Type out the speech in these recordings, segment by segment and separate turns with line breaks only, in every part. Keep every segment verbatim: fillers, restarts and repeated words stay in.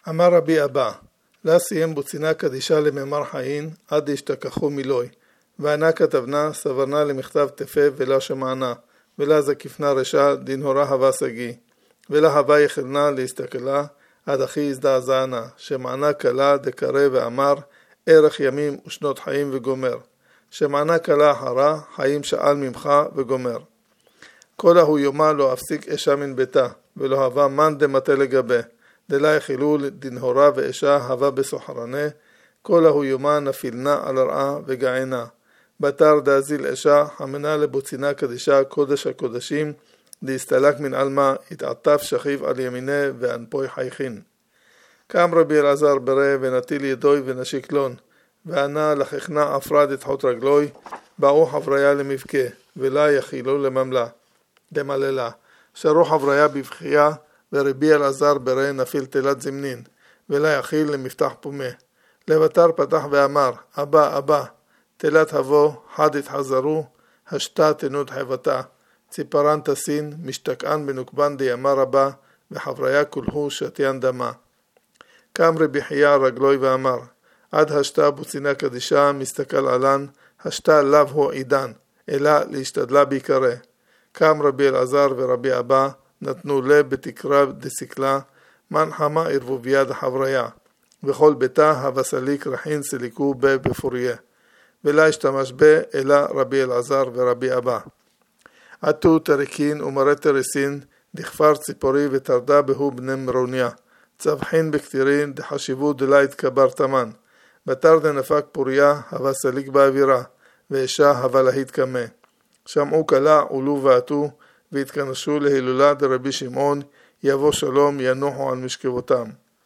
אמר רבי אבא, לה סיים בוצינה קדישה לממר חיים עד השתכחו מילוי, וענה כתבנה סברנה למכתב תפה ולה שמענה, ולה זקיפנה רשע דנהורה הווה סגי, ולה הווה יחלנה להסתכלה עד אחי הזדעזענה, שמענה קלה דקרא ואמר ערך ימים ושנות חיים וגומר, שמענה קלה אחרה חיים שאל ממך וגומר. כל ההוא יומה לא הפסיק אשה מן ביתה, ולא הווה מן דמטה לגבה, דלה יחילו דנהורה ואשה הווה בסוחרנה, כל ההוא יומה נפילנה על הרעה וגענה. בתר דאזיל אשה חמנה לבוצינה קדישה קודש הקודשים, להסתלק מן עלמה התעטף שכיב על ימינה ואנפוי חייכין. קם רבי אלעזר ברא ונטיל ידוי ונשיק לון, וענה לחכנה אפרד את חוט רגלוי, באו חבריה למבכה, ולה יחילו לממלה, דמללה. שרו חבריה בבחייה, ורבי אלעזר ברא נפיל תלת זמנין, ולה יחיל למפתח פומה. לבטר פתח ואמר, אבא, אבא, תלת הבוא, חד התחזרו, השתה תנות חבטה, ציפרן תסין, משתקען בנוקבן דימה רבה, וחבריה כולהו שתיין דמה. קם רבי חייא רגלוי ואמר, עד השתה בוצינה קדישה, מסתכל עלן, השתה לאו הוא עידן, אלא להשתדלה בעיקרה. קם רבי אלעזר ורבי אבא, נתנו לה בתקרה דסיקלה, מנחמה ערבוביה דחבריה, וכל ביתה הבסליק רחין סליקו בה בפוריה, ולה השתמש בה אלא רבי אלעזר ורבי אבא. עטו תריקין ומראה תריסין, דכפר ציפורי ותרדה בהו בני מרוניה, צבחין בכתירין דחשיבו דלה התקבר תמן, בתר דנפק פוריה הווה סליק באווירה, ואשה הווה להית קמה. שמעו כלה עולו ועטו, והתכנסו להילולה דרבי שמעון, יבוא שלום ינוחו על משכבותם.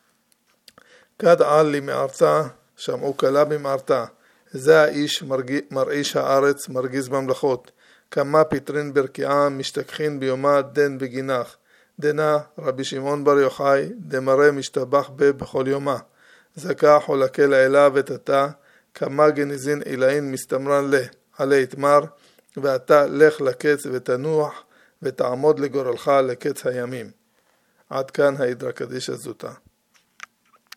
כד על לי מארצה, שמעו כלה במארתה, זה האיש מרעיש הארץ מרגיז ממלכות, כמה פטרין ברקיעה משתכחין ביומה דן בגינך, דנה רבי שמעון בר יוחאי דמראה משתבח בה בכל יומה, זכה חולקה לאלה ותתה, כמה גניזין אילאין מסתמרן לה, עלי התמר, ואתה לך לקץ ותנוח ותעמוד לגורלך לקץ הימים. עד כאן ההידרא קדישא זוטא.